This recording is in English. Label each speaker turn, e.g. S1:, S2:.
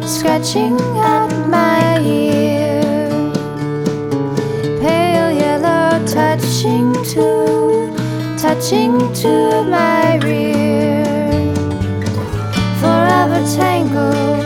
S1: scratching at my ear. Pale yellow touching to my rear. Forever tangled